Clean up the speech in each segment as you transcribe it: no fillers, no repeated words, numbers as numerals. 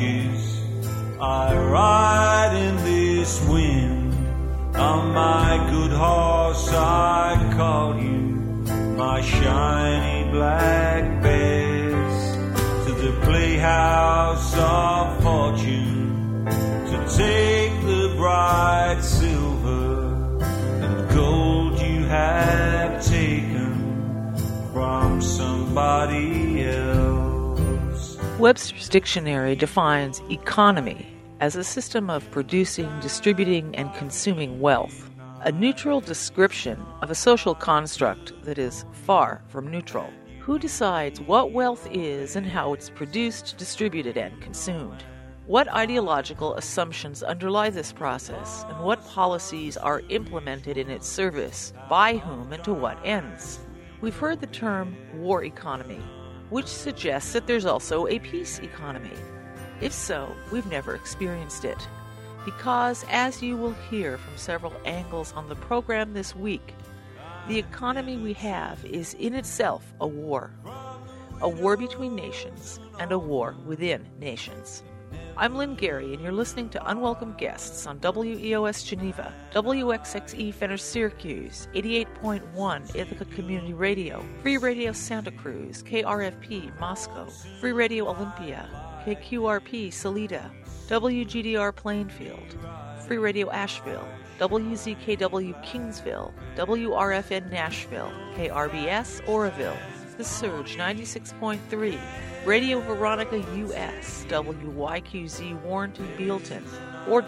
torches. I ride in this wind. On my good horse I call you, my shiny black bears, to the playhouse of fortune, to take the bright silver and gold you have taken from somebody else. Webster's Dictionary defines economy as a system of producing, distributing, and consuming wealth, a neutral description of a social construct that is far from neutral. Who decides what wealth is and how it's produced, distributed, and consumed? What ideological assumptions underlie this process, and what policies are implemented in its service, by whom and to what ends? We've heard the term war economy, which suggests that there's also a peace economy. If so, we've never experienced it. Because, as you will hear from several angles on the program this week, the economy we have is in itself a war between nations and a war within nations. I'm Lynn Gary, and you're listening to Unwelcome Guests on WEOS Geneva, WXXE Fenner Syracuse, 88.1 Ithaca Community Radio, Free Radio Santa Cruz, KRFP Moscow, Free Radio Olympia, KQRP Salida, WGDR Plainfield, Free Radio Asheville, WZKW Kingsville, WRFN Nashville, KRBS Oroville, The Surge 96.3, Radio Veronica US, WYQZ Warrenton Bealton, or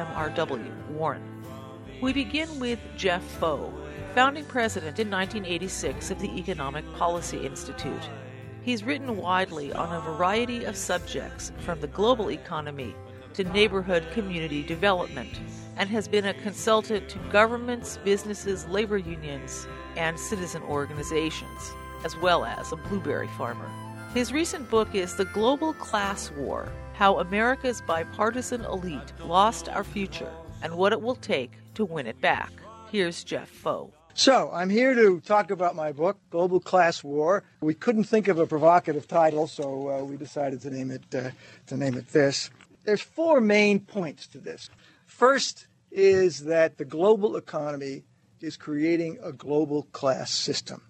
WMRW Warren. We begin with Jeff Foe, founding president in 1986 of the Economic Policy Institute. He's written widely on a variety of subjects, from the global economy to neighborhood community development, and has been a consultant to governments, businesses, labor unions, and citizen organizations, as well as a blueberry farmer. His recent book is The Global Class War: How America's Bipartisan Elite Lost Our Future and What It Will Take to Win It Back. Here's Jeff Foe. So, I'm here to talk about my book, Global Class War. We couldn't think of a provocative title, so we decided to name it this. There's four main points to this. First is that the global economy is creating a global class system.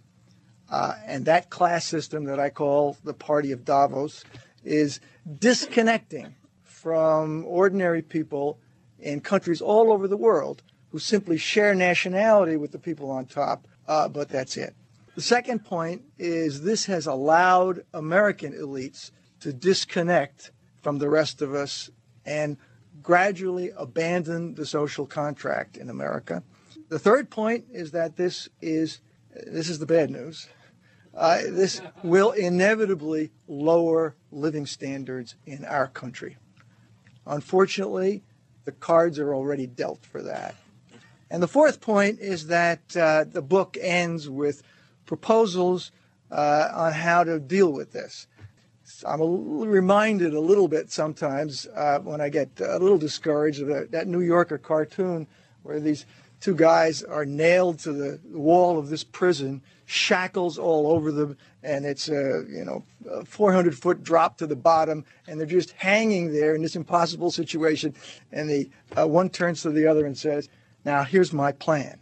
And that class system that I call the Party of Davos is disconnecting from ordinary people in countries all over the world who simply share nationality with the people on top, but that's it. The second point is this has allowed American elites to disconnect from the rest of us and gradually abandon the social contract in America. The third point is that this is the bad news. This will inevitably lower living standards in our country. Unfortunately, the cards are already dealt for that. And the fourth point is that the book ends with proposals on how to deal with this. I'm reminded a little bit sometimes when I get a little discouraged of that New Yorker cartoon where these two guys are nailed to the wall of this prison, shackles all over them, and it's a 400-foot drop to the bottom, and they're just hanging there in this impossible situation. And the one turns to the other and says, "Now here's my plan."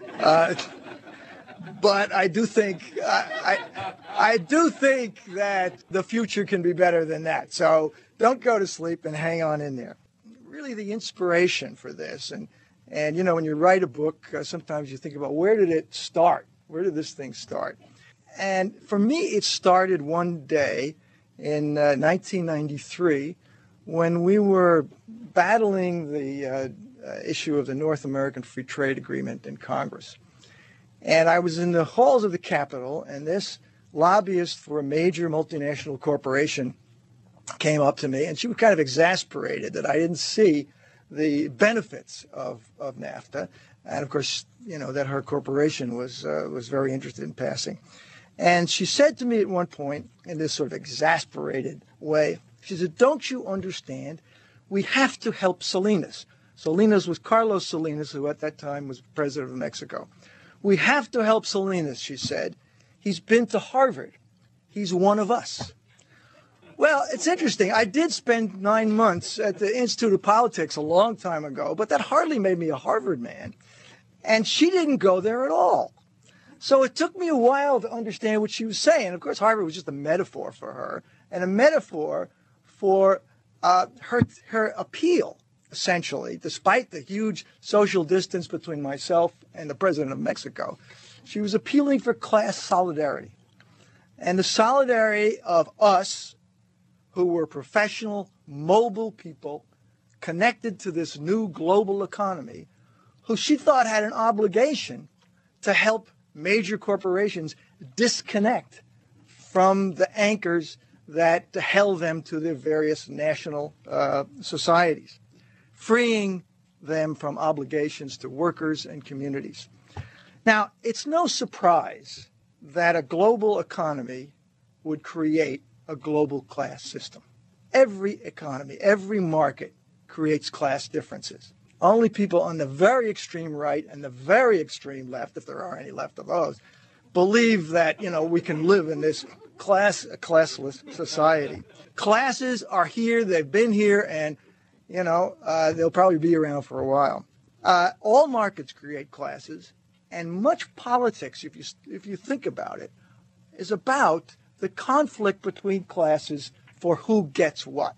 But I do think I do think that the future can be better than that. So don't go to sleep and hang on in there. Really, the inspiration for this, and when you write a book, sometimes you think about where did it start? Where did this thing start? And for me, it started one day in 1993 when we were battling the issue of the North American Free Trade Agreement in Congress. And I was in the halls of the Capitol, and this lobbyist for a major multinational corporation came up to me, and she was kind of exasperated that I didn't see the benefits of NAFTA. And, of course, that her corporation was very interested in passing. And she said to me at one point, in this sort of exasperated way, she said, "Don't you understand? We have to help Salinas." Salinas was Carlos Salinas, who at that time was president of Mexico. "We have to help Salinas," she said. "He's been to Harvard. He's one of us." Well, it's interesting. I did spend 9 months at the Institute of Politics a long time ago, but that hardly made me a Harvard man. And she didn't go there at all. So it took me a while to understand what she was saying. Of course, Harvard was just a metaphor for her, and a metaphor for her appeal, essentially, despite the huge social distance between myself and the president of Mexico. She was appealing for class solidarity. And the solidarity of us, who were professional, mobile people connected to this new global economy, who she thought had an obligation to help major corporations disconnect from the anchors that held them to their various national societies, freeing them from obligations to workers and communities. Now, it's no surprise that a global economy would create a global class system. Every economy, every market creates class differences. Only people on the very extreme right and the very extreme left, if there are any left of those, believe that, we can live in this classless society. Classes are here, they've been here, and, they'll probably be around for a while. All markets create classes, and much politics, if you think about it, is about the conflict between classes for who gets what.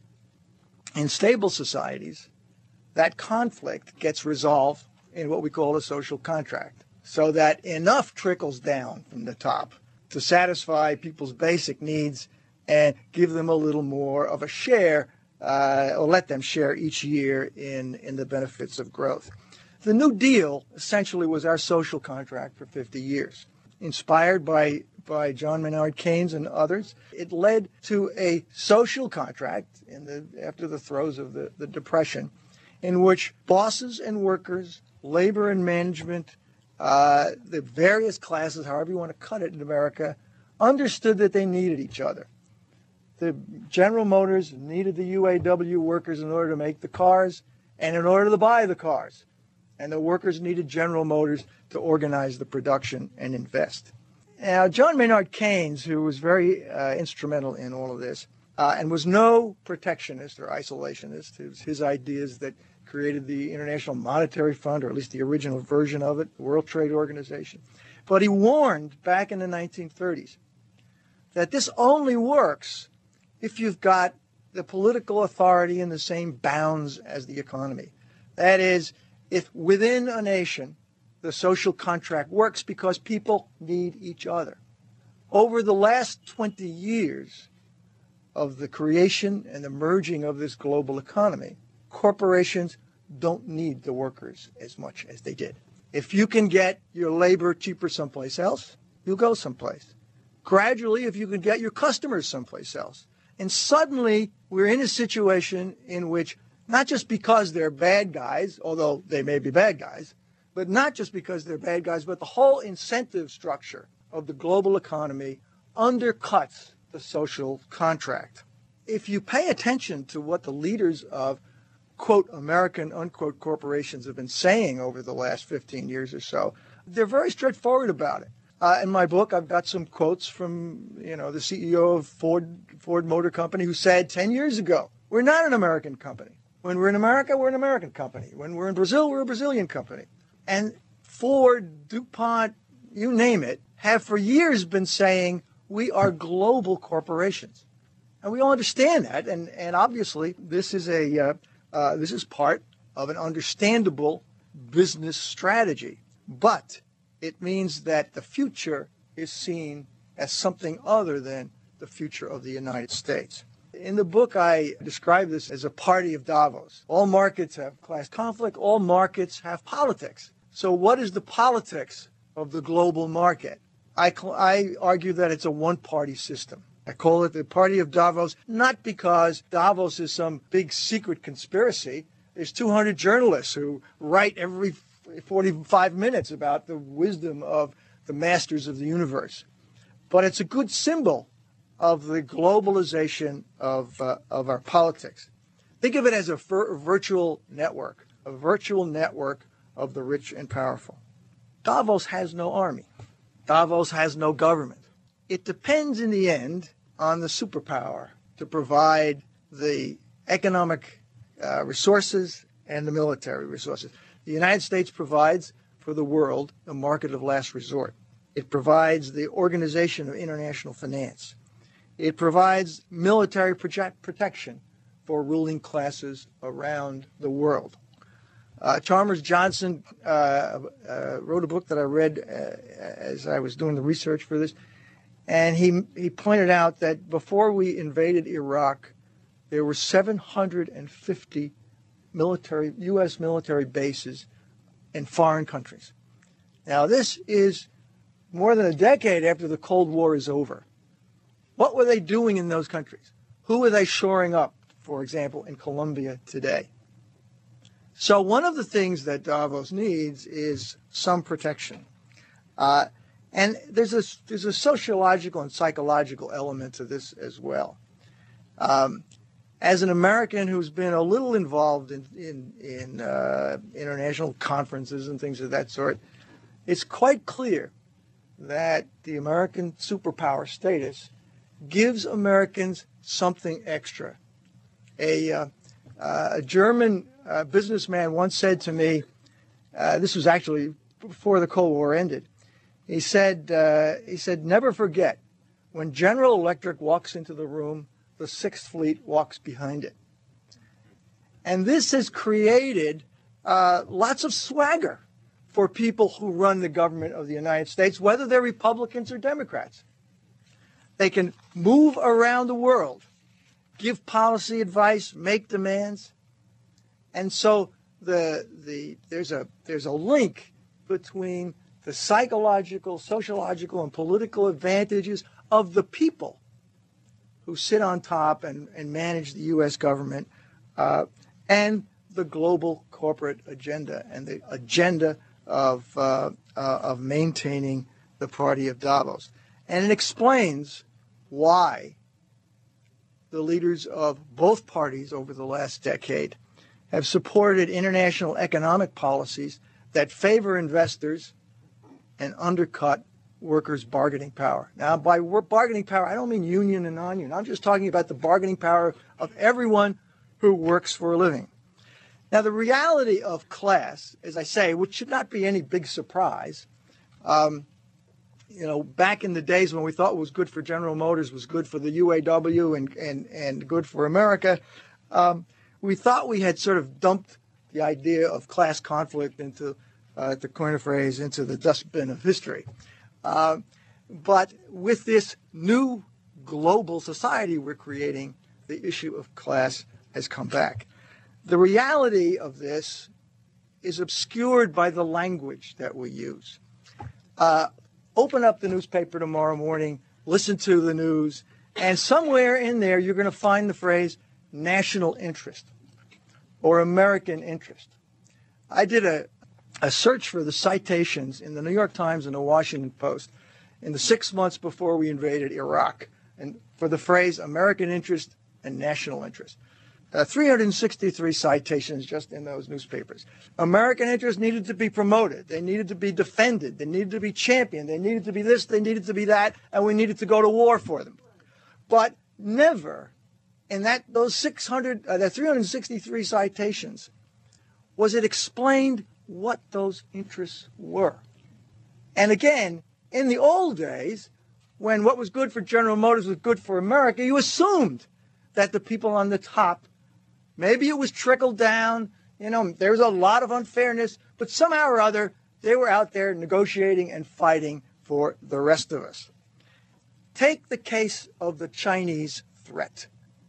In stable societies, that conflict gets resolved in what we call a social contract, so that enough trickles down from the top to satisfy people's basic needs and give them a little more of a share, or let them share each year in the benefits of growth. The New Deal essentially was our social contract for 50 years. Inspired by John Maynard Keynes and others, it led to a social contract after the throes of the Depression, in which bosses and workers, labor and management, the various classes, however you want to cut it in America, understood that they needed each other. The General Motors needed the UAW workers in order to make the cars and in order to buy the cars. And the workers needed General Motors to organize the production and invest. Now, John Maynard Keynes, who was very instrumental in all of this, and was no protectionist or isolationist, it was his ideas that created the International Monetary Fund, or at least the original version of it, the World Trade Organization. But he warned back in the 1930s that this only works if you've got the political authority in the same bounds as the economy. That is, if within a nation the social contract works because people need each other. Over the last 20 years of the creation and the merging of this global economy, corporations don't need the workers as much as they did. If you can get your labor cheaper someplace else, you'll go someplace. Gradually, if you can get your customers someplace else. And suddenly, we're in a situation in which, not just because they're bad guys, although they may be bad guys, but not just because they're bad guys, but the whole incentive structure of the global economy undercuts the social contract. If you pay attention to what the leaders of, quote, American, unquote, corporations have been saying over the last 15 years or so, they're very straightforward about it. In my book, I've got some quotes from, the CEO of Ford Motor Company, who said 10 years ago, we're not an American company. When we're in America, we're an American company. When we're in Brazil, we're a Brazilian company. And Ford, DuPont, you name it, have for years been saying we are global corporations. And we all understand that. And obviously, this is part of an understandable business strategy. But it means that the future is seen as something other than the future of the United States. In the book, I describe this as a party of Davos. All markets have class conflict. All markets have politics. So what is the politics of the global market? I argue that it's a one-party system. I call it the party of Davos, not because Davos is some big secret conspiracy. There's 200 journalists who write every 45 minutes about the wisdom of the masters of the universe. But it's a good symbol of the globalization of our politics. Think of it as a virtual network of the rich and powerful. Davos has no army. Davos has no government. It depends in the end on the superpower to provide the economic resources and the military resources. The United States provides for the world a market of last resort. It provides the organization of international finance. It provides military protection for ruling classes around the world. Chalmers Johnson wrote a book that I read as I was doing the research for this, and he pointed out that before we invaded Iraq, there were 750 U.S. military bases in foreign countries. Now, this is more than a decade after the Cold War is over. What were they doing in those countries? Who were they shoring up, for example, in Colombia today? So one of the things that Davos needs is some protection. And there's a sociological and psychological element to this as well. As an American who's been a little involved in international conferences and things of that sort, it's quite clear that the American superpower status gives Americans something extra. A German businessman once said to me, this was actually before the Cold War ended, he said, never forget, when General Electric walks into the room, the Sixth Fleet walks behind it. And this has created lots of swagger for people who run the government of the United States, whether they're Republicans or Democrats. They can move around the world, give policy advice, make demands. And so there's a link between the psychological, sociological, and political advantages of the people who sit on top and manage the U.S. government and the global corporate agenda and the agenda of maintaining the party of Davos. And it explains why the leaders of both parties over the last decade have supported international economic policies that favor investors and undercut workers' bargaining power. Now, by bargaining power, I don't mean union and non-union. I'm just talking about the bargaining power of everyone who works for a living. Now, the reality of class, as I say, which should not be any big surprise, back in the days when we thought what was good for General Motors was good for the UAW and good for America, we thought we had sort of dumped the idea of class conflict into, to coin a phrase, into the dustbin of history. But with this new global society we're creating, the issue of class has come back. The reality of this is obscured by the language that we use. Open up the newspaper tomorrow morning, listen to the news, and somewhere in there you're going to find the phrase national interest or American interest. I did a search for the citations in the New York Times and the Washington Post in the 6 months before we invaded Iraq, and for the phrase American interest and national interest. 363 citations just in those newspapers. American interests needed to be promoted. They needed to be defended. They needed to be championed. They needed to be this. They needed to be that. And we needed to go to war for them. But never in those 363 citations was it explained what those interests were. And again, in the old days, when what was good for General Motors was good for America, you assumed that the people on the top, maybe it was trickled down, there was a lot of unfairness, but somehow or other, they were out there negotiating and fighting for the rest of us. Take the case of the Chinese threat.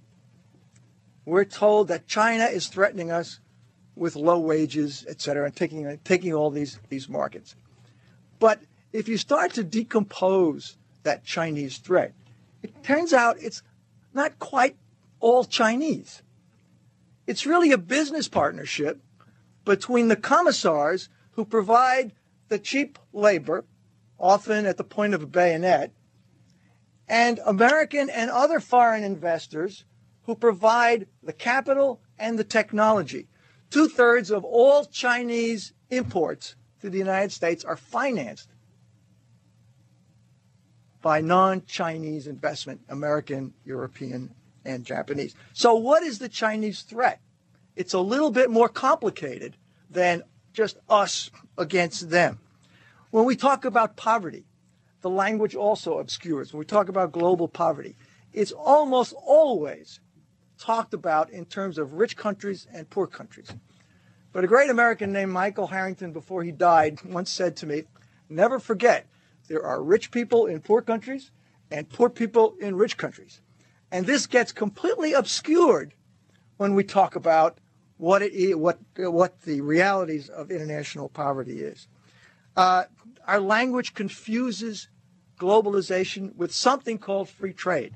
We're told that China is threatening us with low wages, et cetera, and taking all these markets. But if you start to decompose that Chinese threat, it turns out it's not quite all Chinese. It's really a business partnership between the commissars who provide the cheap labor, often at the point of a bayonet, and American and other foreign investors who provide the capital and the technology. 2/3 of all Chinese imports to the United States are financed by non-Chinese investment, American, European, and Japanese. So what is the Chinese threat? It's a little bit more complicated than just us against them. When we talk about poverty, the language also obscures. When we talk about global poverty, it's almost always talked about in terms of rich countries and poor countries. But a great American named Michael Harrington, before he died, once said to me, never forget, there are rich people in poor countries and poor people in rich countries. And this gets completely obscured when we talk about what the realities of international poverty is. Our language confuses globalization with something called free trade.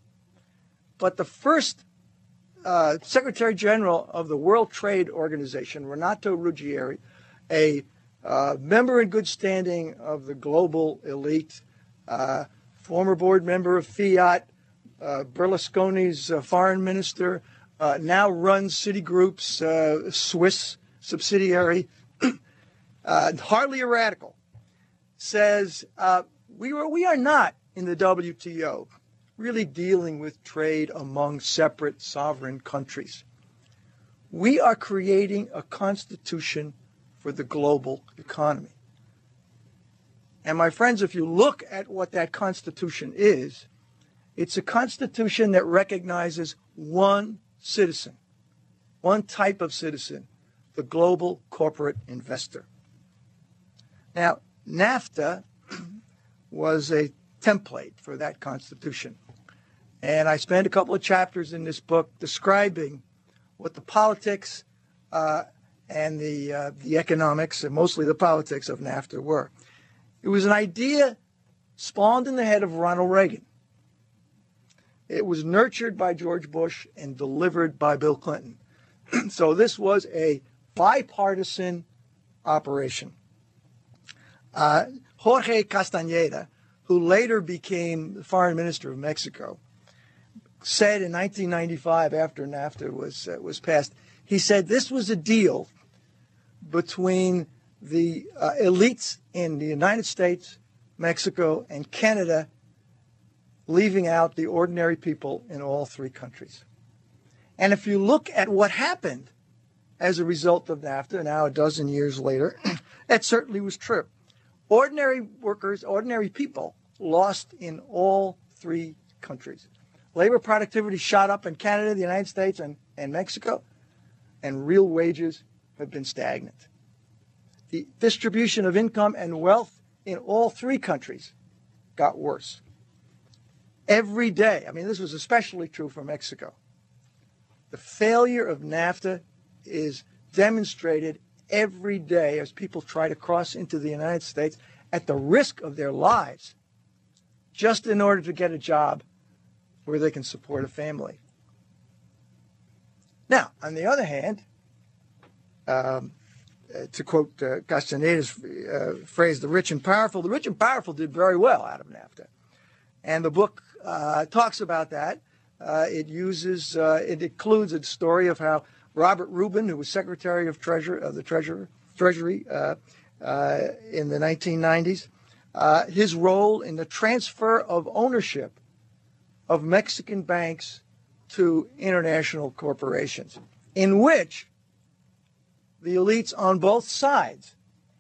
But the first Secretary General of the World Trade Organization, Renato Ruggieri, a member in good standing of the global elite, former board member of Fiat, Berlusconi's foreign minister, now runs Citigroup's Swiss subsidiary, hardly a radical, says we are not in the WTO really dealing with trade among separate sovereign countries. We are creating a constitution for the global economy. And my friends, if you look at what that constitution is, it's a constitution that recognizes one citizen, one type of citizen, the global corporate investor. Now, NAFTA was a template for that constitution. And I spent a couple of chapters in this book describing what the politics and the economics, and mostly the politics of NAFTA were. It was an idea spawned in the head of Ronald Reagan. It was nurtured by George Bush and delivered by Bill Clinton. So this was a bipartisan operation. Jorge Castañeda, who later became the foreign minister of Mexico, said in 1995, after NAFTA was passed, he said this was a deal between the elites in the United States, Mexico, and Canada, leaving out the ordinary people in all three countries. And if you look at what happened as a result of NAFTA, now a dozen years later, that certainly was true. Ordinary workers, ordinary people lost in all three countries. Labor productivity shot up in Canada, the United States, and Mexico, and real wages have been stagnant. The distribution of income and wealth in all three countries got worse. Every day, I mean, this was especially true for Mexico. The failure of NAFTA is demonstrated every day as people try to cross into the United States at the risk of their lives, just in order to get a job where they can support a family. Now, on the other hand, to quote Castaneda's phrase, the rich and powerful did very well out of NAFTA. And the book talks about that. It includes a story of how Robert Rubin, who was Secretary of the Treasury in the 1990s, his role in the transfer of ownership of Mexican banks to international corporations, in which the elites on both sides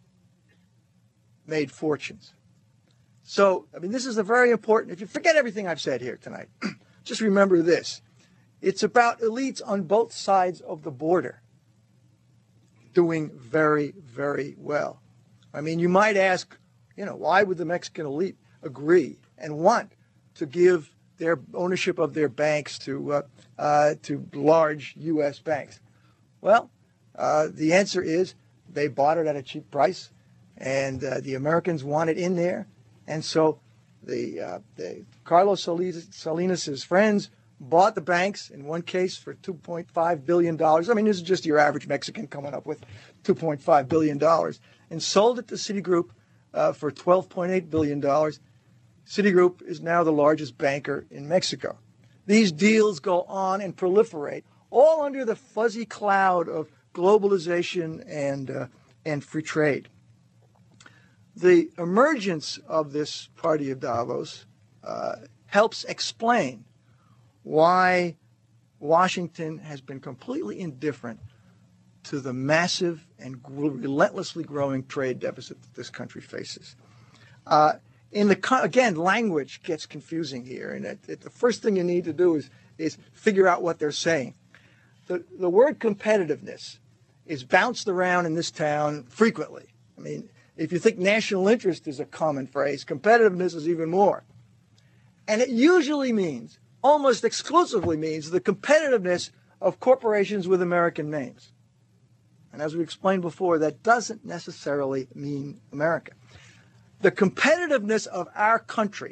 made fortunes. So, I mean, this is a very important, if you forget everything I've said here tonight, just remember this. It's about elites on both sides of the border doing very, very well. I mean, you might ask, why would the Mexican elite agree and want to give their ownership of their banks to large U.S. banks? Well, the answer is they bought it at a cheap price, and the Americans want it in there. And so the Carlos Salinas' friends bought the banks, in one case for $2.5 billion. I mean, this is just your average Mexican coming up with $2.5 billion, and sold it to Citigroup for $12.8 billion. Citigroup is now the largest banker in Mexico. These deals go on and proliferate, all under the fuzzy cloud of globalization and free trade. The emergence of this party of Davos helps explain why Washington has been completely indifferent to the massive and relentlessly growing trade deficit that this country faces. Again, language gets confusing here, and the first thing you need to do is figure out what they're saying. The word competitiveness is bounced around in this town frequently. I mean, if you think national interest is a common phrase, competitiveness is even more. And it usually means, almost exclusively means, the competitiveness of corporations with American names. And as we explained before, that doesn't necessarily mean America. The competitiveness of our country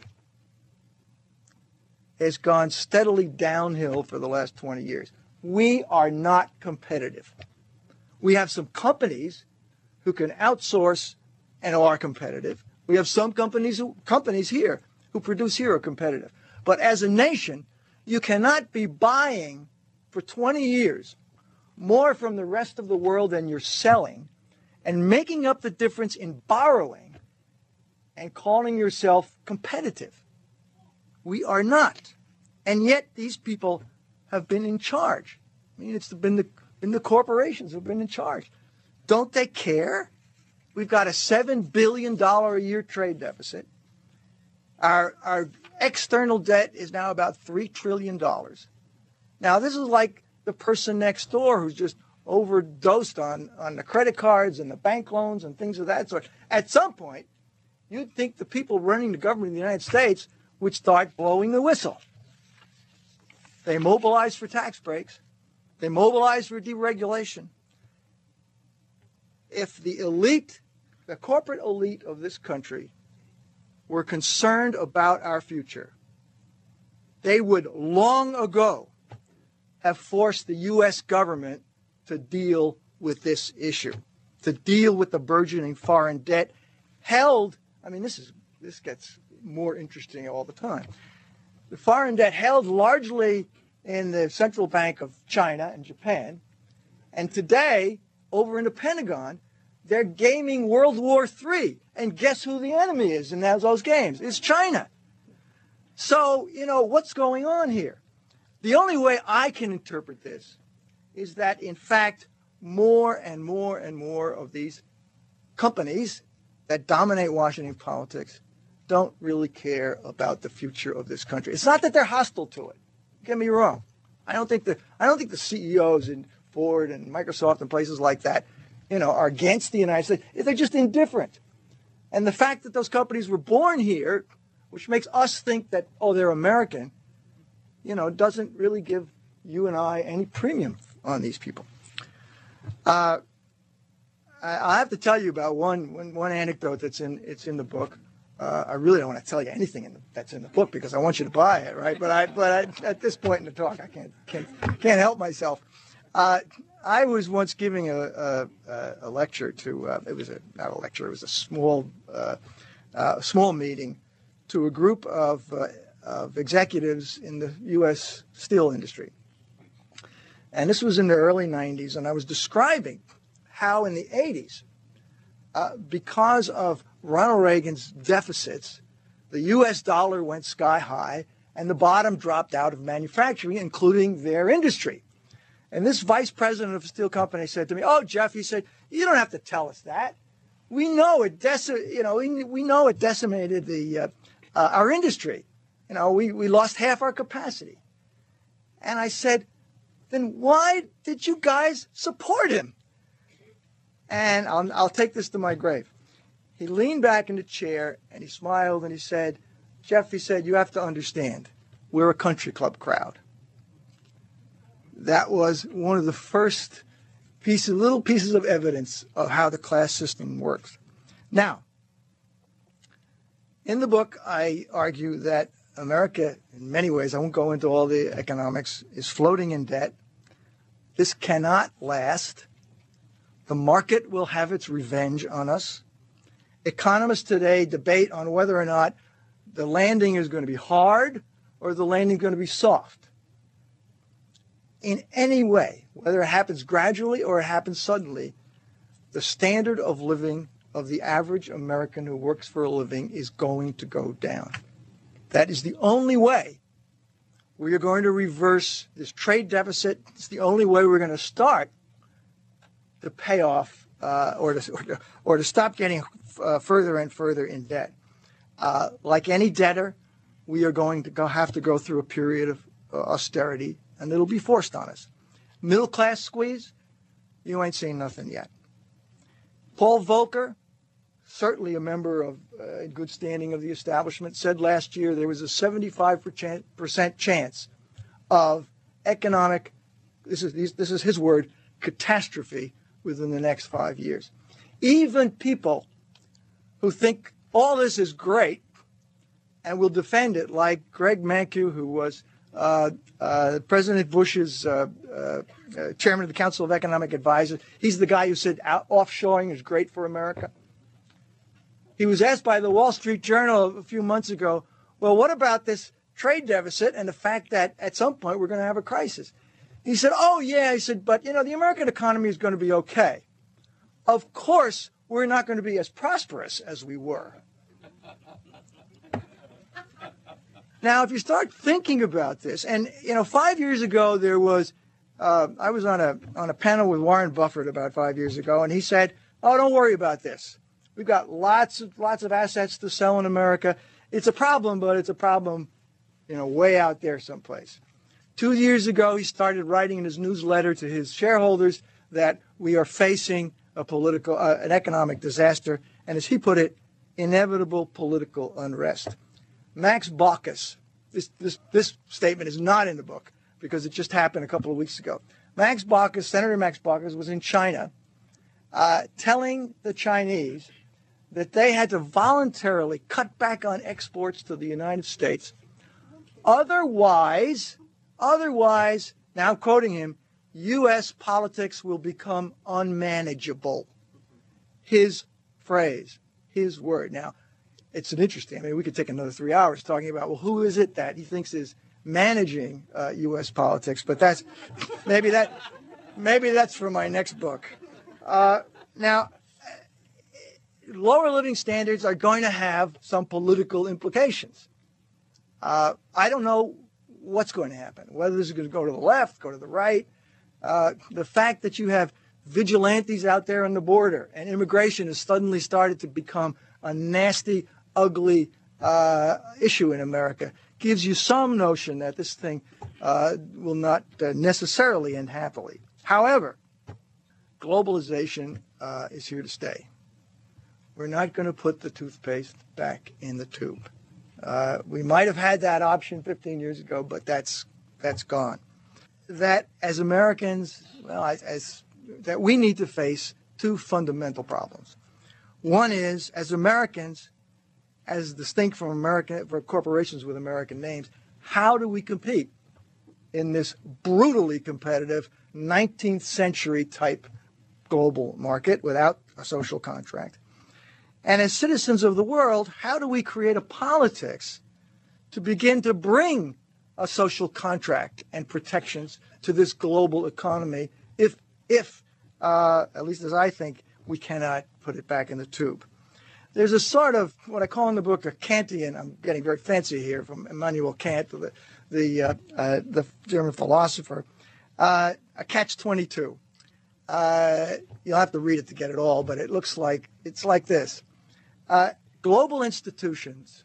has gone steadily downhill for the last 20 years. We are not competitive. We have some companies who can outsource and are competitive. We have some companies here who produce here are competitive. But as a nation, you cannot be buying for 20 years more from the rest of the world than you're selling and making up the difference in borrowing and calling yourself competitive. We are not. And yet these people have been in charge. I mean, it's been the corporations who have been in charge. Don't they care? We've got a $7 billion a year trade deficit. Our external debt is now about $3 trillion. Now, this is like the person next door who's just overdosed on the credit cards and the bank loans and things of that sort. At some point, you'd think the people running the government of the United States would start blowing the whistle. They mobilize for tax breaks. They mobilize for deregulation. If the elite, the corporate elite of this country, were concerned about our future, they would long ago have forced the U.S. government to deal with this issue, to deal with the burgeoning foreign debt held. I mean, this gets more interesting all the time. The foreign debt held largely in the central bank of China and Japan, and today, over in the Pentagon, they're gaming World War III. And guess who the enemy is in those games? It's China. So, what's going on here? The only way I can interpret this is that, in fact, more and more and more of these companies that dominate Washington politics don't really care about the future of this country. It's not that they're hostile to it. Get me wrong. I don't think the CEOs in Ford and Microsoft and places like that, are against the United States. They're just indifferent. And the fact that those companies were born here, which makes us think that, they're American, doesn't really give you and I any premium on these people. I have to tell you about one anecdote that's in the book. I really don't want to tell you anything that's in the book because I want you to buy it, right? But I at this point in the talk, I can't help myself. I was once giving a lecture to it was not a lecture, it was a small meeting to a group of executives in the U.S. steel industry, and this was in the early 90s, and I was describing how in the 80s, because of Ronald Reagan's deficits, the U.S. dollar went sky high, and the bottom dropped out of manufacturing, including their industry. And this vice president of a steel company said to me, "Oh, Jeff," he said, "you don't have to tell us that. We know it. We know it decimated our industry. We lost half our capacity." And I said, "Then why did you guys support him?" And I'll take this to my grave. He leaned back in the chair and he smiled and he said, "Jeff," he said, "you have to understand, we're a country club crowd." That was one of the first little pieces of evidence of how the class system works. Now, in the book, I argue that America, in many ways, I won't go into all the economics, is floating in debt. This cannot last. The market will have its revenge on us. Economists today debate on whether or not the landing is going to be hard or the landing is going to be soft. In any way, whether it happens gradually or it happens suddenly, the standard of living of the average American who works for a living is going to go down. That is the only way We are going to reverse this trade deficit. It's the only way we're going to start to pay off or to stop getting further and further in debt. Like any debtor, we are going to have to go through a period of austerity, and it'll be forced on us. Middle class squeeze, you ain't seen nothing yet. Paul Volcker, certainly a member of in good standing of the establishment, said last year there was a 75% chance of economic, this is his word, catastrophe within the next 5 years. Even people who think all this is great and will defend it, like Greg Mankiw, who was President Bush's chairman of the Council of Economic Advisors. He's the guy who said offshoring is great for America. He was asked by the Wall Street Journal a few months ago, well, what about this trade deficit and the fact that at some point we're going to have a crisis? He said, oh, yeah. He said, but, the American economy is going to be okay. Of course, we're not going to be as prosperous as we were. Now, if you start thinking about this, and 5 years ago there was, I was on a panel with Warren Buffett about 5 years ago, and he said, "Oh, don't worry about this. We've got lots of assets to sell in America. It's a problem, but it's a problem, way out there someplace." 2 years ago, he started writing in his newsletter to his shareholders that we are facing an economic disaster, and as he put it, inevitable political unrest. Max Baucus, this statement is not in the book because it just happened a couple of weeks ago. Senator Max Baucus was in China telling the Chinese that they had to voluntarily cut back on exports to the United States. Otherwise, now I'm quoting him, U.S. politics will become unmanageable. His phrase, his word. Now, it's an interesting, we could take another 3 hours talking about, well, who is it that he thinks is managing U.S. politics? But maybe that's for my next book. Now, lower living standards are going to have some political implications. I don't know what's going to happen, whether this is going to go to the left, go to the right. The fact that you have vigilantes out there on the border and immigration has suddenly started to become a nasty, ugly issue in America gives you some notion that this thing will not necessarily end happily. However, globalization is here to stay. We're not going to put the toothpaste back in the tube. We might have had that option 15 years ago, but that's gone. That as Americans, that we need to face two fundamental problems. One is, as Americans, as distinct from corporations with American names, how do we compete in this brutally competitive 19th century type global market without a social contract? And as citizens of the world, how do we create a politics to begin to bring a social contract and protections to this global economy if at least as I think, we cannot put it back in the tube? There's a sort of, what I call in the book, a Kantian, I'm getting very fancy here, from Immanuel Kant, the German philosopher, a catch-22. You'll have to read it to get it all, but it's like this. Global institutions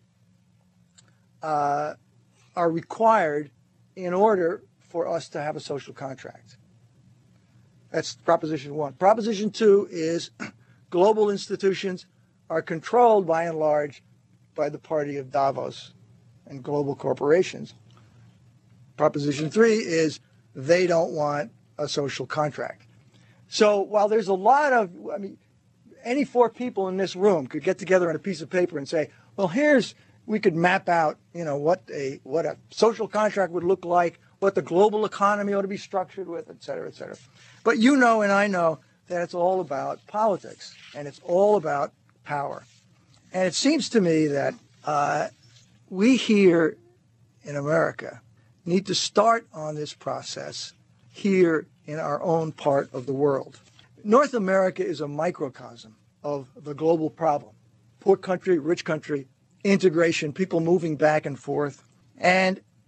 are required in order for us to have a social contract. That's proposition one. Proposition two is global institutions are controlled by and large by the party of Davos and global corporations. Proposition three is they don't want a social contract. So while there's a lot of, any four people in this room could get together on a piece of paper and say, well, we could map out, what a social contract would look like, what the global economy ought to be structured with, et cetera, et cetera. But you know and I know that it's all about politics and it's all about power. And it seems to me that we here in America need to start on this process here in our own part of the world. North America is a microcosm of the global problem. Poor country, rich country, integration, people moving back and forth. And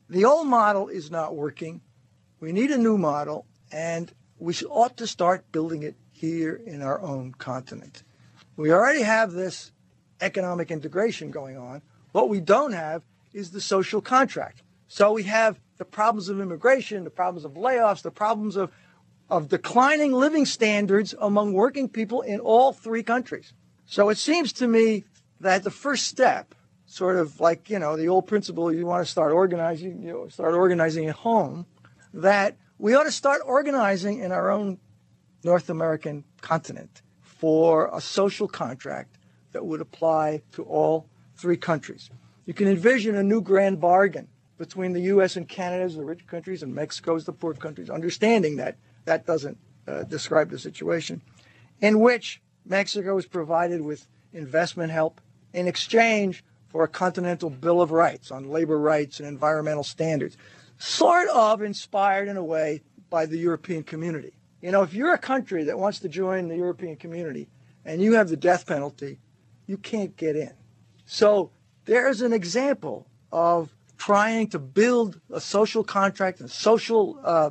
The old model is not working. We need a new model, and we ought to start building it here in our own continent. We already have this economic integration going on. What we don't have is the social contract. So we have the problems of immigration, the problems of layoffs, the problems of declining living standards among working people in all three countries. So it seems to me that the first step, sort of like, the old principle, you want to start organizing, start organizing at home, that we ought to start organizing in our own North American continent for a social contract that would apply to all three countries. You can envision a new grand bargain between the U.S. and Canada as the rich countries and Mexico as the poor countries, understanding that that doesn't describe the situation, in which Mexico is provided with investment help in exchange for a continental Bill of Rights on labor rights and environmental standards, sort of inspired in a way by the European community. If you're a country that wants to join the European community and you have the death penalty, you can't get in. So there's an example of trying to build a social contract and social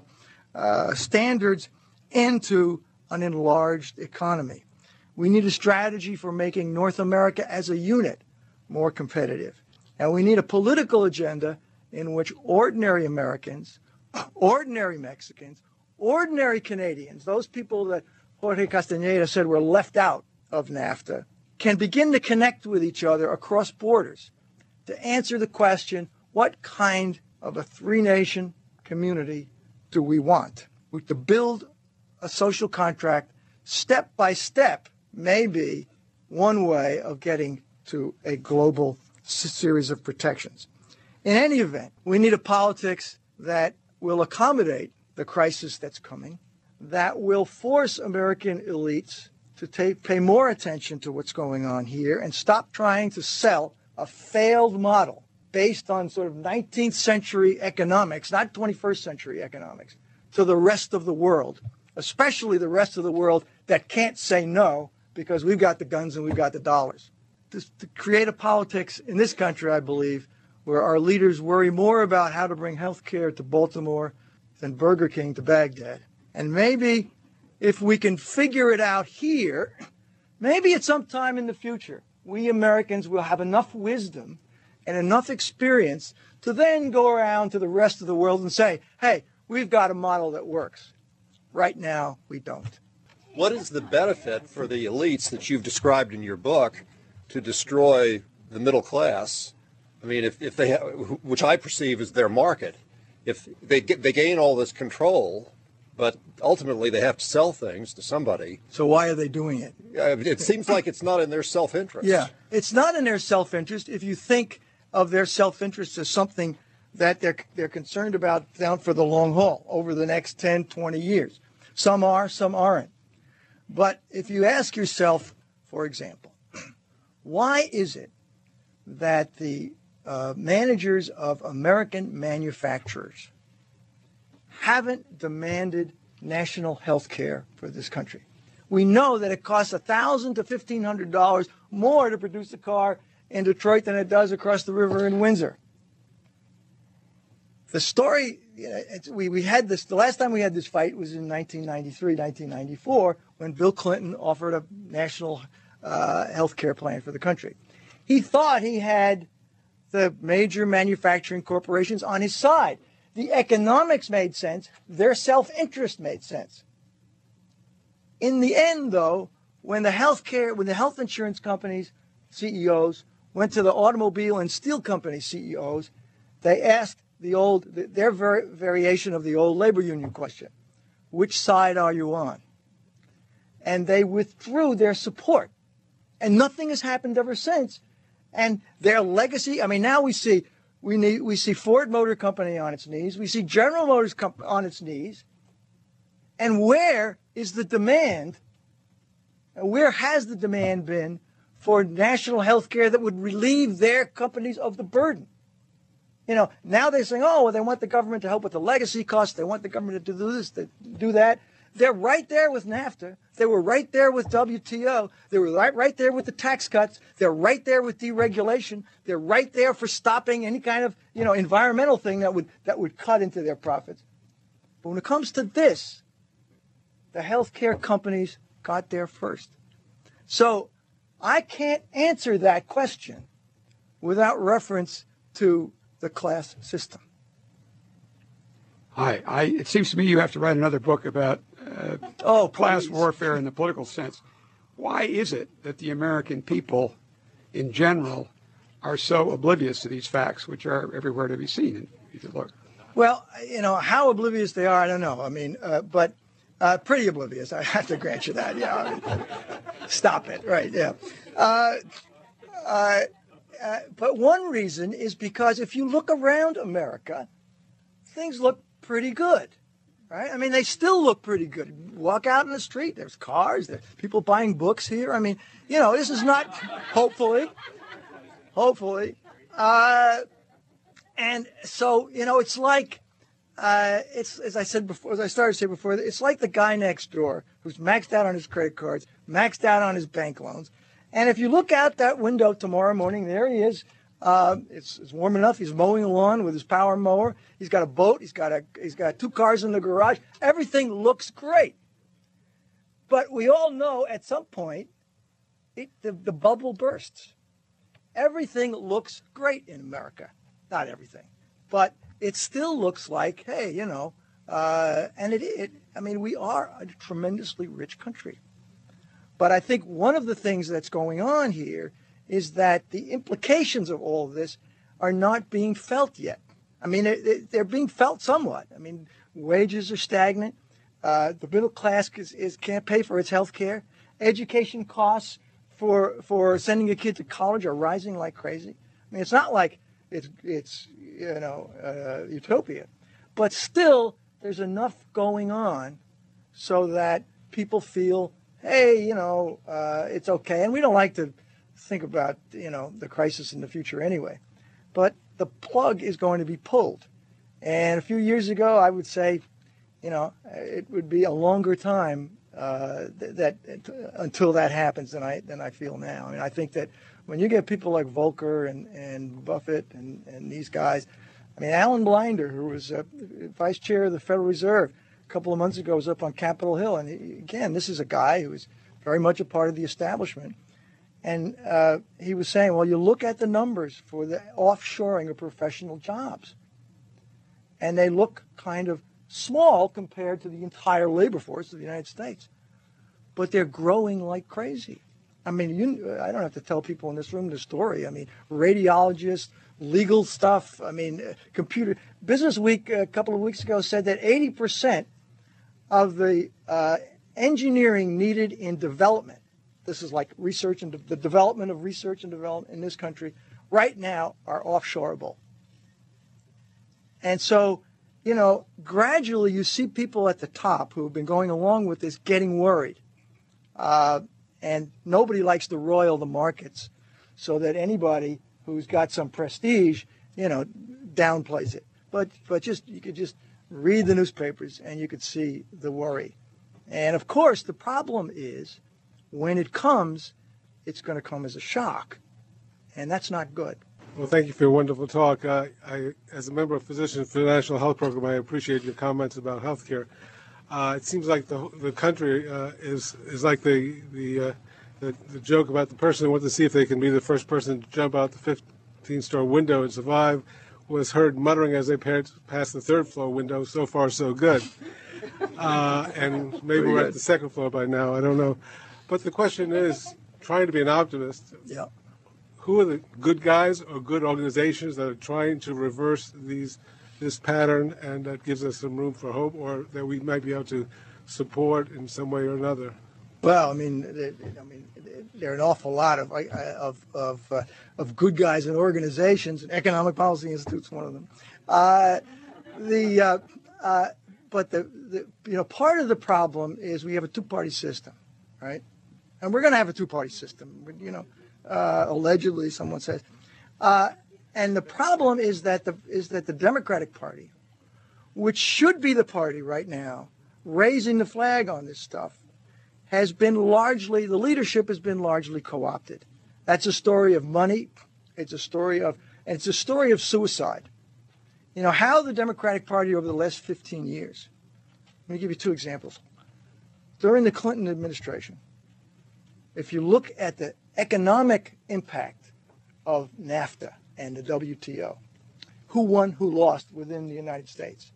standards into an enlarged economy. We need a strategy for making North America as a unit more competitive. And we need a political agenda in which ordinary Americans, ordinary Mexicans, ordinary Canadians, those people that Jorge Castañeda said were left out of NAFTA, can begin to connect with each other across borders to answer the question, what kind of a three-nation community do we want? To build a social contract step by step may be one way of getting to a global series of protections. In any event, we need a politics that will accommodate the crisis that's coming, that will force American elites to pay more attention to what's going on here and stop trying to sell a failed model based on sort of 19th century economics, not 21st century economics, to the rest of the world, especially the rest of the world that can't say no because we've got the guns and we've got the dollars. To create a politics in this country, I believe, where our leaders worry more about how to bring health care to Baltimore than Burger King to Baghdad. And maybe if we can figure it out here, maybe at some time in the future, we Americans will have enough wisdom and enough experience to then go around to the rest of the world and say, hey, we've got a model that works. Right now, we don't. What is the benefit for the elites that you've described in your book to destroy the middle class? I mean, if they have, which I perceive as their market, if they gain all this control, but ultimately they have to sell things to somebody. So why are they doing it? It seems like it's not in their self-interest. Yeah, it's not in their self-interest if you think of their self-interest as something that they're concerned about down for the long haul over the next 10, 20 years. Some are, some aren't. But if you ask yourself, for example, why is it that the managers of American manufacturers haven't demanded national health care for this country? We know that it costs $1,000 to $1,500 more to produce a car in Detroit than it does across the river in Windsor. The story, we had this, the last time we had this fight was in 1993, 1994, when Bill Clinton offered a national health care plan for the country. He thought he had the major manufacturing corporations on his side. The economics made sense. Their self-interest made sense. In the end, though, when the health insurance companies, CEOs, went to the automobile and steel company CEOs, they asked their variation of the old labor union question: which side are you on? And they withdrew their support. And nothing has happened ever since. And their legacy, I mean, now we see Ford Motor Company on its knees. We see General Motors on its knees. And where is the demand? Where has the demand been for national health care that would relieve their companies of the burden? Now they're saying, oh, well, they want the government to help with the legacy costs. They want the government to do this, to do that. They're right there with NAFTA. They were right there with WTO. They were right there with the tax cuts. They're right there with deregulation. They're right there for stopping any kind of, environmental thing that would cut into their profits. But when it comes to this, the healthcare companies got there first. So I can't answer that question without reference to the class system. It seems to me you have to write another book about class warfare in the political sense. Why is it that the American people in general are so oblivious to these facts, which are everywhere to be seen? If you look. Well, how oblivious they are, I don't know. I mean, but pretty oblivious. I have to grant you that. Yeah. Stop it. Right. Yeah. But one reason is because if you look around America, things look pretty good, right? I mean, they still look pretty good. You walk out in the street, there's cars, there's people buying books here. I mean, this is not, hopefully. And so, it's like, it's, as I said before, as I started to say before, it's like the guy next door who's maxed out on his credit cards, maxed out on his bank loans. And if you look out that window tomorrow morning, there he is. It's warm enough. He's mowing the lawn with his power mower. He's got a boat. He's got 2 cars in the garage. Everything looks great. But we all know at some point the bubble bursts. Everything looks great in America. Not everything, but it still looks like, hey, and I mean, we are a tremendously rich country. But I think one of the things that's going on here is that the implications of all of this are not being felt yet. I mean, they're being felt somewhat. I mean, wages are stagnant. The middle class can't pay for its health care. Education costs for sending a kid to college are rising like crazy. I mean, it's not like it's utopia, but still there's enough going on so that people feel, hey, it's okay. And we don't like to think about, the crisis in the future anyway. But the plug is going to be pulled. And a few years ago, I would say, it would be a longer time until that happens than I feel now. I mean, I think that when you get people like Volcker and Buffett and these guys, I mean, Alan Blinder, who was vice chair of the Federal Reserve a couple of months ago, was up on Capitol Hill. And again, this is a guy who is very much a part of the establishment. And he was saying, well, you look at the numbers for the offshoring of professional jobs, and they look kind of small compared to the entire labor force of the United States. But they're growing like crazy. I mean, I don't have to tell people in this room the story. I mean, radiologists, legal stuff. I mean, computer. Business Week a couple of weeks ago said that 80% of the engineering needed in development, this is like research and the development of research and development in this country, right now are offshoreable. And so, gradually you see people at the top who have been going along with this getting worried. And nobody likes to roil the markets so that anybody who's got some prestige, downplays it. But you could just read the newspapers and you could see the worry. And of course, the problem is when it comes, it's going to come as a shock. And that's not good. Well, thank you for your wonderful talk. I as a member of Physicians for the National Health Program, I appreciate your comments about health care. It seems like the country is like the joke about the person who wants to see if they can be the first person to jump out the 15-story window and survive was heard muttering as they passed the third-floor window, so far so good. And maybe we're at the second floor by now, I don't know. But the question is, trying to be an optimist, who are the good guys or good organizations that are trying to reverse this pattern, and that gives us some room for hope, or that we might be able to support in some way or another? Well, I mean, there are an awful lot of good guys and organizations, and Economic Policy Institute's one of them. But part of the problem is we have a two-party system, right? And we're going to have a two-party system, allegedly, someone says. And the problem is that the Democratic Party, which should be the party right now raising the flag on this stuff has been largely, the leadership has been largely co-opted. That's a story of money. It's a story of suicide. You know, how the Democratic Party over the last 15 years, let me give you two examples. During the Clinton administration, if you look at the economic impact of NAFTA and the WTO, who won, who lost within the United States?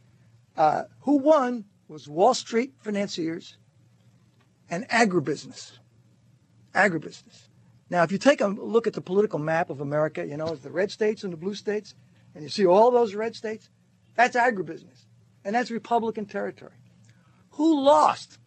Who won was Wall Street financiers and agribusiness. Agribusiness. Now, if you take a look at the political map of America, you know, it's the red states and the blue states, and you see all those red states, that's agribusiness, and that's Republican territory. Who lost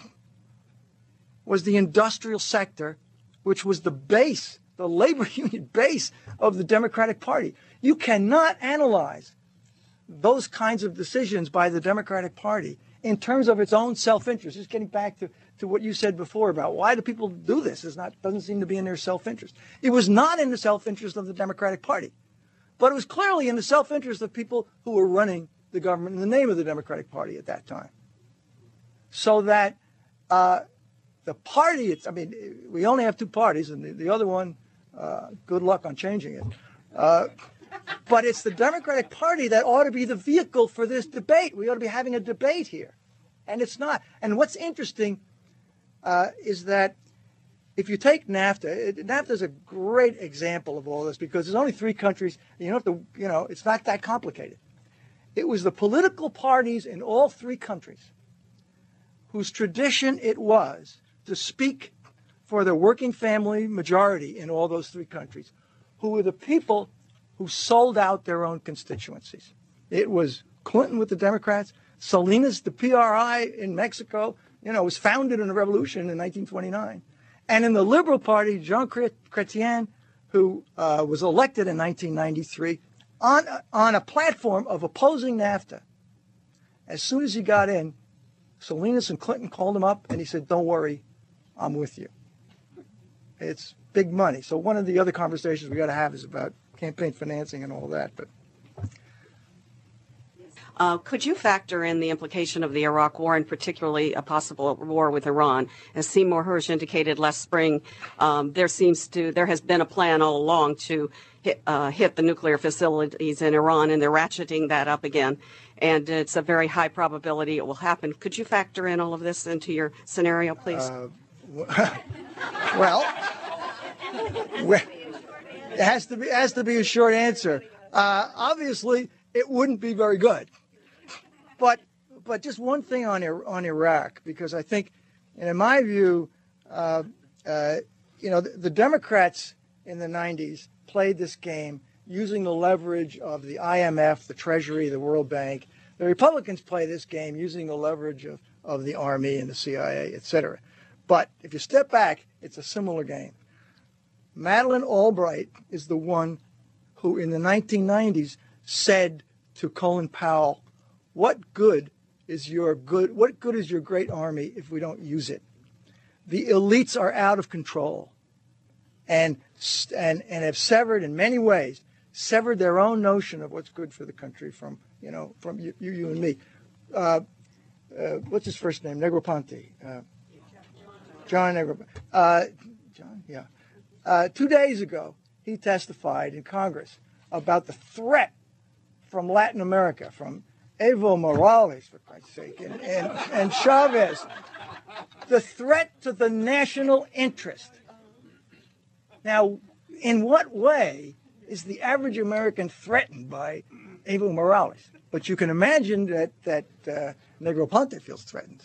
was the industrial sector, which was the base, the labor union base of the Democratic Party. You cannot analyze those kinds of decisions by the Democratic Party in terms of its own self-interest. Just getting back to what you said before about why do people do this? Doesn't seem to be in their self-interest. It was not in the self-interest of the Democratic Party, but it was clearly in the self-interest of people who were running the government in the name of the Democratic Party at that time. So that the party, we only have two parties, and the other one, good luck on changing it. But it's the Democratic Party that ought to be the vehicle for this debate. We ought to be having a debate here. And it's not. And what's interesting is that if you take NAFTA, NAFTA is a great example of all this because there's only three countries. You don't have to, it's not that complicated. It was the political parties in all three countries whose tradition it was to speak for the working family majority in all those three countries, who were the people who sold out their own constituencies. It was Clinton with the Democrats, Salinas, the PRI in Mexico, was founded in the revolution in 1929. And in the Liberal Party, Jean Chrétien, who was elected in 1993 on a platform of opposing NAFTA. As soon as he got in, Salinas and Clinton called him up and he said, "Don't worry, I'm with you." It's big money. So one of the other conversations we got to have is about campaign financing and all that. But could you factor in the implication of the Iraq War, and particularly a possible war with Iran? As Seymour Hersh indicated last spring, there has been a plan all along to hit the nuclear facilities in Iran, and they're ratcheting that up again. And it's a very high probability it will happen. Could you factor in all of this into your scenario, please? Well, it has to be a short answer. Obviously, it wouldn't be very good. But just one thing on Iraq, because I think, and in my view, the Democrats in the 90s played this game using the leverage of the IMF, the Treasury, the World Bank. The Republicans play this game using the leverage of the Army and the CIA, et cetera. But if you step back, it's a similar game. Madeleine Albright is the one who in the 1990s said to Colin Powell, what good is your great army if we don't use it? The elites are out of control and have severed in many ways, severed their own notion of what's good for the country from you and me. What's his first name? Negroponte. John Negroponte. John, yeah. 2 days ago, he testified in Congress about the threat from Latin America, from Evo Morales, for Christ's sake, and Chavez. The threat to the national interest. Now, in what way is the average American threatened by Evo Morales? But you can imagine that Negroponte feels threatened.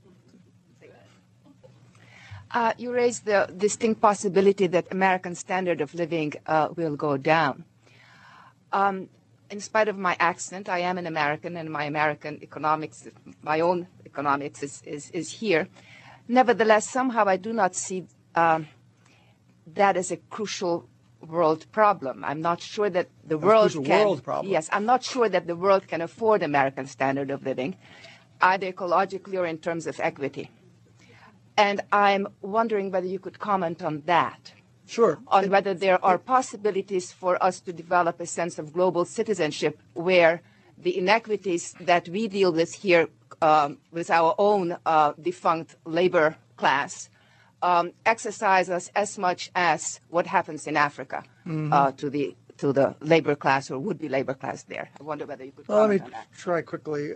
You raised the distinct possibility that American standard of living will go down. In spite of my accent, I am an American, and my American economics, my own economics is here. Nevertheless, somehow I do not see that as a crucial world problem. I'm not sure that the world can. World problem. Yes, I'm not sure that the world can afford American standard of living, either ecologically or in terms of equity. And I'm wondering whether you could comment on that. Sure. On whether there are possibilities for us to develop a sense of global citizenship where the inequities that we deal with here with our own defunct labor class exercise us as much as what happens in Africa to the labor class or would-be labor class there. I wonder whether you could comment on that. Let me try quickly.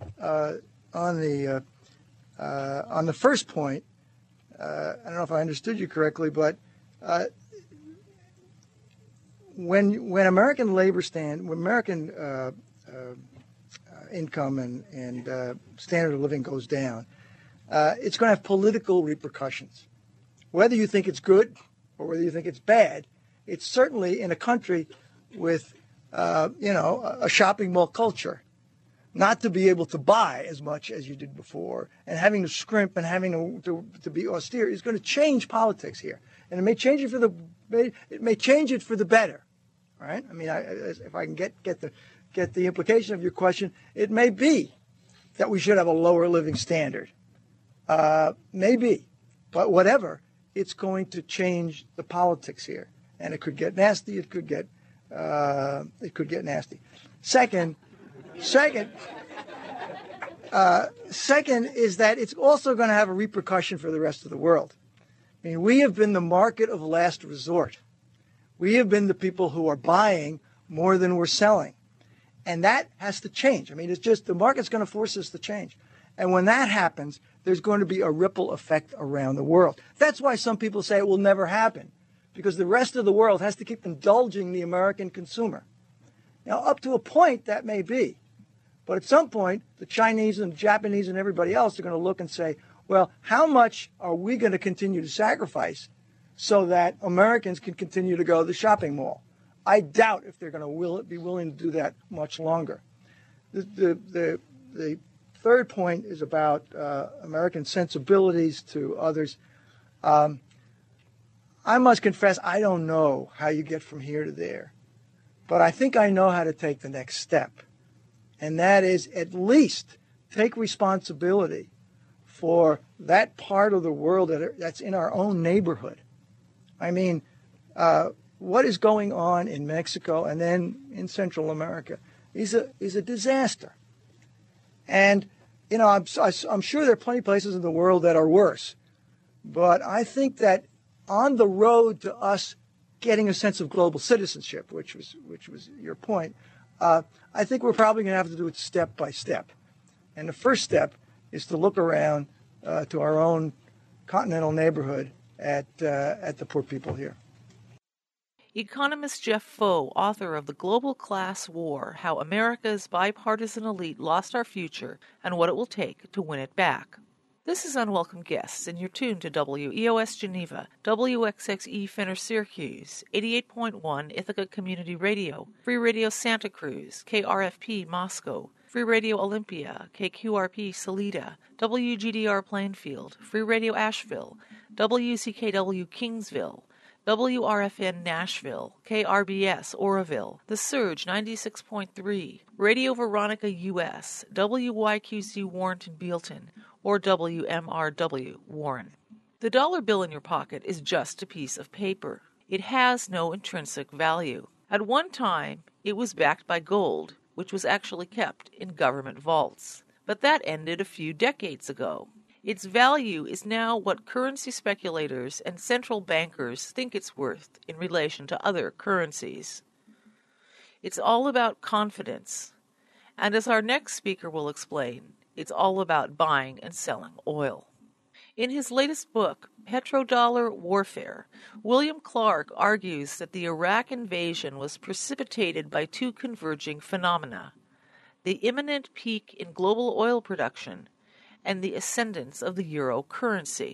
On the first point, I don't know if I understood you correctly, but when American income and standard of living goes down, it's going to have political repercussions. Whether you think it's good or whether you think it's bad, it's certainly in a country with, a shopping mall culture, not to be able to buy as much as you did before and having to scrimp and having to be austere is going to change politics here. And it may change it for the better, right? I mean, if I can get the implication of your question, it may be that we should have a lower living standard. Maybe, but whatever, it's going to change the politics here, and it could get nasty. It could get nasty. Second is that it's also going to have a repercussion for the rest of the world. I mean, we have been the market of last resort. We have been the people who are buying more than we're selling. And that has to change. I mean, it's just the market's going to force us to change. And when that happens, there's going to be a ripple effect around the world. That's why some people say it will never happen, because the rest of the world has to keep indulging the American consumer. Now, up to a point, that may be. But at some point, the Chinese and the Japanese and everybody else are going to look and say, well, how much are we going to continue to sacrifice so that Americans can continue to go to the shopping mall? I doubt if they're going to be willing to do that much longer. The third point is about American sensibilities to others. I must confess, I don't know how you get from here to there, but I think I know how to take the next step, and that is at least take responsibility for that part of the world that's in our own neighborhood. I mean, what is going on in Mexico and then in Central America is a disaster. And, I'm sure there are plenty of places in the world that are worse. But I think that on the road to us getting a sense of global citizenship, which was your point, I think we're probably going to have to do it step by step. And the first step is to look around to our own continental neighborhood at the poor people here. Economist Jeff Foe, author of The Global Class War, How America's Bipartisan Elite Lost Our Future and What It Will Take to Win It Back. This is Unwelcome Guests, and you're tuned to WEOS Geneva, WXXE Fenner Syracuse, 88.1 Ithaca Community Radio, Free Radio Santa Cruz, KRFP Moscow, Free Radio Olympia, KQRP Salida, WGDR Plainfield, Free Radio Asheville, WCKW Kingsville, WRFN Nashville, KRBS Oroville, The Surge 96.3, Radio Veronica US, WYQC Warrenton Bealton, or WMRW Warren. The dollar bill in your pocket is just a piece of paper. It has no intrinsic value. At one time, it was backed by gold, which was actually kept in government vaults. But that ended a few decades ago. Its value is now what currency speculators and central bankers think it's worth in relation to other currencies. It's all about confidence. And as our next speaker will explain, it's all about buying and selling oil. In his latest book, Petrodollar Warfare, William Clark argues that the Iraq invasion was precipitated by two converging phenomena: the imminent peak in global oil production and the ascendance of the euro currency.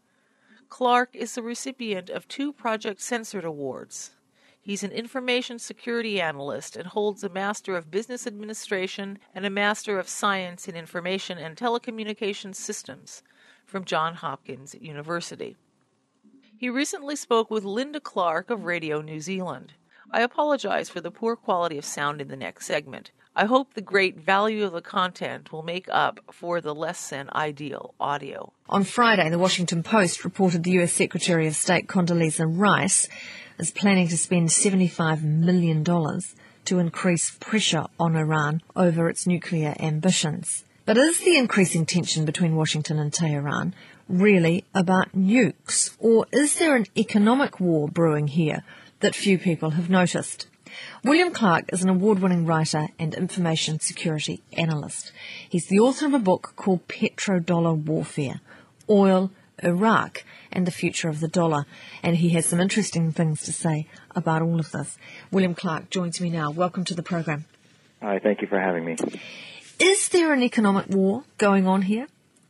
Clark is the recipient of 2 Project Censored Awards. He's an information security analyst and holds a Master of Business Administration and a Master of Science in Information and Telecommunications Systems from Johns Hopkins University. He recently spoke with Linda Clark of Radio New Zealand. I apologize for the poor quality of sound in the next segment. I hope the great value of the content will make up for the less than ideal audio. On Friday, the Washington Post reported the U.S. Secretary of State Condoleezza Rice is planning to spend $75 million to to increase pressure on Iran over its nuclear ambitions. But is the increasing tension between Washington and Tehran really about nukes, or is there an economic war brewing here that few people have noticed? William Clark is an award-winning writer and information security analyst. He's the author of a book called Petrodollar Warfare, Oil, Iraq, and the Future of the Dollar, and he has some interesting things to say about all of this. William Clark joins me now. Welcome to the program. Hi, thank you for having me. Is there an economic war going on here?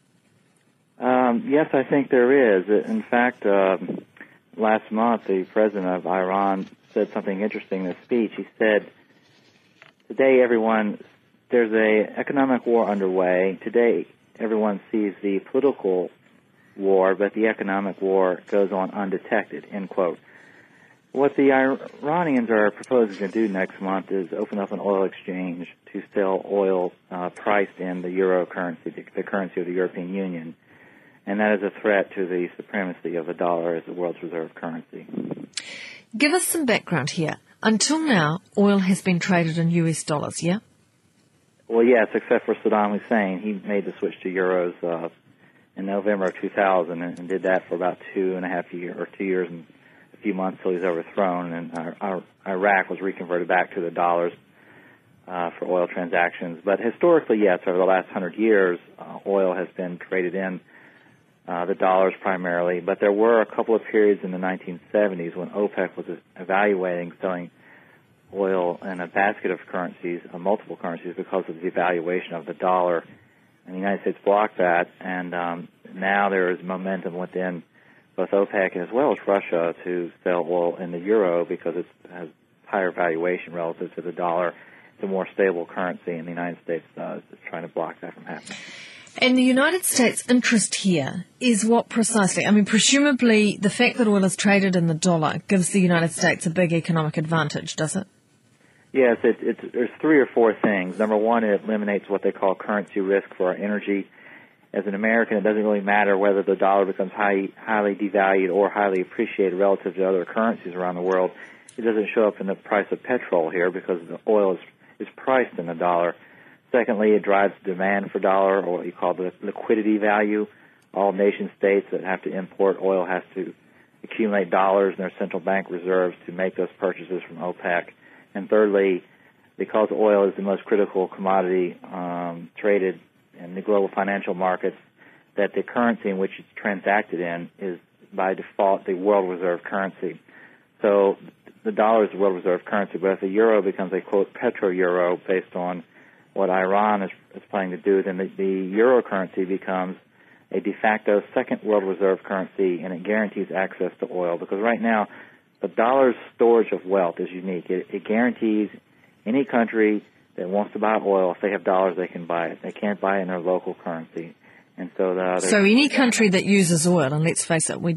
Yes, I think there is. In fact, last month, the president of Iran said something interesting in his speech. He said, today there's an economic war underway. Today everyone sees the political war, but the economic war goes on undetected, end quote. What the Iranians are proposing to do next month is open up an oil exchange to sell oil priced in the euro currency, the currency of the European Union. And that is a threat to the supremacy of the dollar as the world's reserve currency. Give us some background here. Until now, oil has been traded in US dollars, yeah? Well, yes, except for Saddam Hussein. He made the switch to euros in November of 2000 and did that for about 2.5 years, or 2 years and a few months till he was overthrown. And Iraq was reconverted back to the dollars for oil transactions. But historically, yes, over the last 100 years, oil has been traded in the dollars primarily, but there were a couple of periods in the 1970s when OPEC was evaluating selling oil in a basket of currencies, multiple currencies, because of the devaluation of the dollar. And the United States blocked that, and now there is momentum within both OPEC as well as Russia to sell oil in the euro because it has higher valuation relative to the dollar. It's a more stable currency, and the United States is trying to block that from happening. And the United States' interest here is what precisely? I mean, presumably the fact that oil is traded in the dollar gives the United States a big economic advantage, does it? Yes, there's 3 or 4 things. Number one, it eliminates what they call currency risk for our energy. As an American, it doesn't really matter whether the dollar becomes highly devalued or highly appreciated relative to other currencies around the world. It doesn't show up in the price of petrol here because the oil is priced in the dollar. Secondly, it drives demand for dollar, or what you call the liquidity value. All nation states that have to import oil have to accumulate dollars in their central bank reserves to make those purchases from OPEC. And thirdly, because oil is the most critical commodity traded in the global financial markets, that the currency in which it's transacted in is by default the world reserve currency. So the dollar is the world reserve currency, but if the euro becomes a, quote, petro-euro based on what Iran is planning to do, then the euro currency becomes a de facto second world reserve currency, and it guarantees access to oil. Because right now, the dollar's storage of wealth is unique. It guarantees any country that wants to buy oil, if they have dollars, they can buy it. They can't buy it in their local currency. And so any country that uses oil, and let's face it, we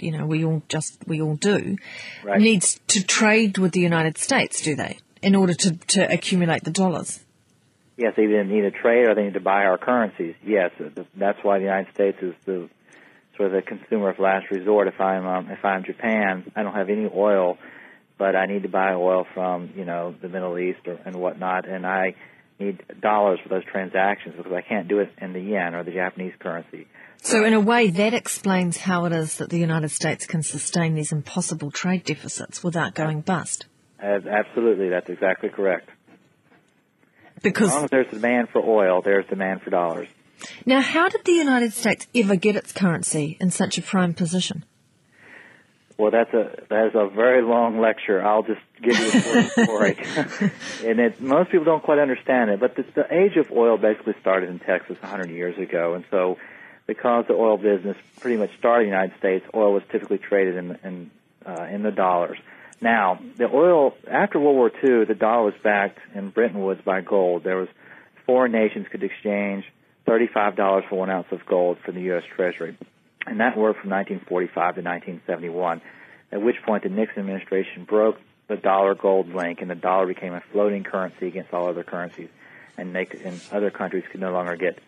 all do, right, needs to trade with the United States, do they, in order to accumulate the dollars? Yes, they either need to trade or they need to buy our currencies. Yes, that's why the United States is the sort of the consumer of last resort. If I'm Japan, I don't have any oil, but I need to buy oil from the Middle East and whatnot, and I need dollars for those transactions because I can't do it in the yen or the Japanese currency. So in a way, that explains how it is that the United States can sustain these impossible trade deficits without going bust. Absolutely, that's exactly correct. Because as long as there's demand for oil, there's demand for dollars. Now, how did the United States ever get its currency in such a prime position? Well, that is a very long lecture. I'll just give you a short story. And most people don't quite understand it, but the age of oil basically started in Texas 100 years ago. And so because the oil business pretty much started in the United States, oil was typically traded in the dollars. Now, the oil, after World War II, the dollar was backed in Bretton Woods by gold. There was foreign nations could exchange $35 for 1 ounce of gold for the U.S. Treasury. And that worked from 1945 to 1971, at which point the Nixon administration broke the dollar-gold link, and the dollar became a floating currency against all other currencies, and other countries could no longer get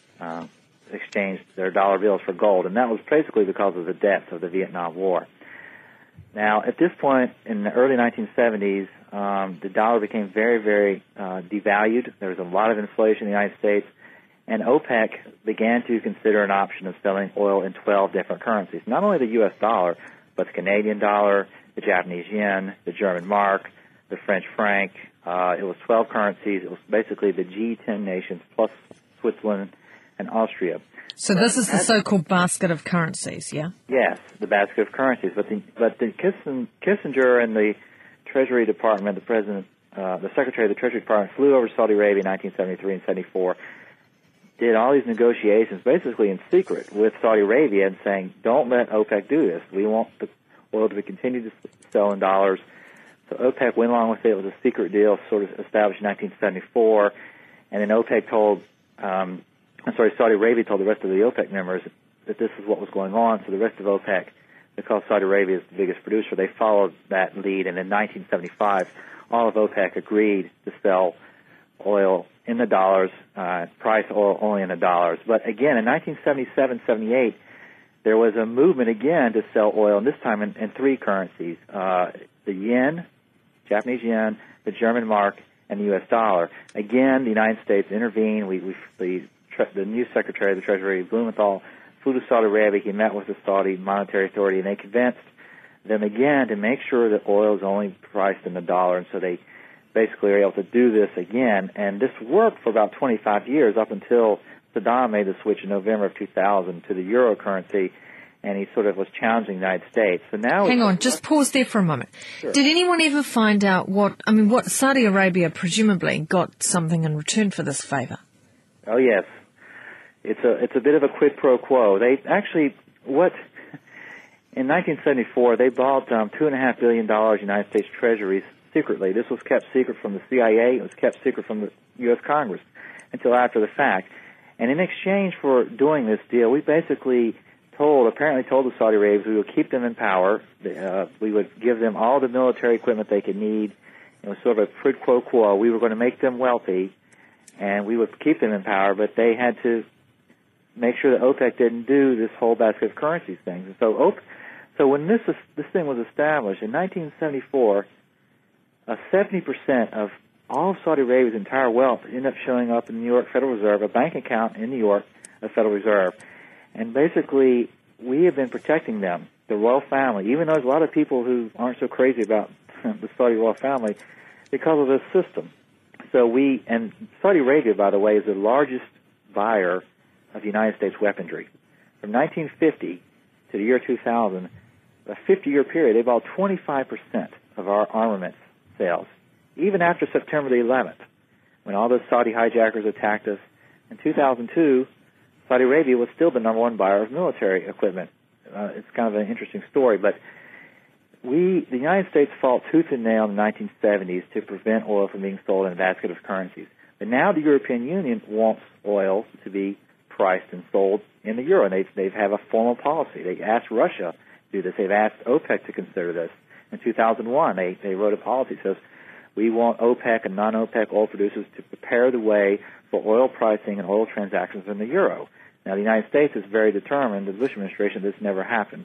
exchange their dollar bills for gold. And that was basically because of the debts of the Vietnam War. Now, at this point in the early 1970s, the dollar became very, very devalued. There was a lot of inflation in the United States, and OPEC began to consider an option of selling oil in 12 different currencies, not only the U.S. dollar, but the Canadian dollar, the Japanese yen, the German mark, the French franc. It was 12 currencies. It was basically the G10 nations plus Switzerland and Austria. So this is the so-called basket of currencies, yeah? Yes, the basket of currencies. But the Kissinger and the Treasury Department, the President, the Secretary of the Treasury Department flew over Saudi Arabia in 1973 and 74, did all these negotiations basically in secret with Saudi Arabia and saying, don't let OPEC do this. We want the oil to continue to sell in dollars. So OPEC went along with it. It was a secret deal sort of established in 1974. And then OPEC told, Saudi Arabia told the rest of the OPEC members that this is what was going on. So the rest of OPEC, because Saudi Arabia is the biggest producer, they followed that lead. And in 1975, all of OPEC agreed to sell oil in the dollars, price oil only in the dollars. But again, in 1977-78, there was a movement again to sell oil, and this time in three currencies, the yen, Japanese yen, the German mark, and the U.S. dollar. Again, the United States intervened. The new Secretary of the Treasury, Blumenthal, flew to Saudi Arabia. He met with the Saudi Monetary Authority, and they convinced them again to make sure that oil is only priced in the dollar, and so they basically were able to do this again. And this worked for about 25 years up until Saddam made the switch in November of 2000 to the euro currency, and he sort of was challenging the United States. So now, hang on, just pause there for a moment. Sure. Did anyone ever find out what Saudi Arabia presumably got something in return for this favor? Oh yes, it's a bit of a quid pro quo. They actually in 1974 they bought $2.5 billion United States Treasuries secretly. This was kept secret from the CIA. It was kept secret from the U.S. Congress until after the fact. And in exchange for doing this deal, we basically apparently told the Saudi Arabians we would keep them in power. We would give them all the military equipment they could need. It was sort of a quid pro quo. We were going to make them wealthy, and we would keep them in power, but they had to make sure that OPEC didn't do this whole basket of currencies thing. And so when this thing was established in 1974, 70% of all of Saudi Arabia's entire wealth ended up showing up in the New York Federal Reserve, a bank account in New York, a Federal Reserve. And basically, we have been protecting them, the royal family, even though there's a lot of people who aren't so crazy about the Saudi royal family, because of this system. And Saudi Arabia, by the way, is the largest buyer of United States weaponry. From 1950 to the year 2000, a 50-year period, they bought 25% of our armaments sales, even after September the 11th, when all those Saudi hijackers attacked us. In 2002, Saudi Arabia was still the number one buyer of military equipment. It's kind of an interesting story, but the United States fought tooth and nail in the 1970s to prevent oil from being sold in a basket of currencies. But now the European Union wants oil to be priced and sold in the euro, and they have a formal policy. They asked Russia to do this. They've asked OPEC to consider this. In 2001, they wrote a policy that says we want OPEC and non-OPEC oil producers to prepare the way for oil pricing and oil transactions in the euro. Now, the United States is very determined, the Bush administration, this never happened.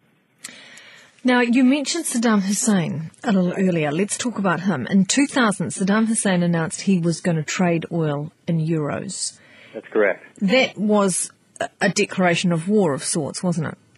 Now, you mentioned Saddam Hussein a little earlier. Let's talk about him. In 2000, Saddam Hussein announced he was going to trade oil in euros. That's correct. That was a declaration of war of sorts, wasn't it?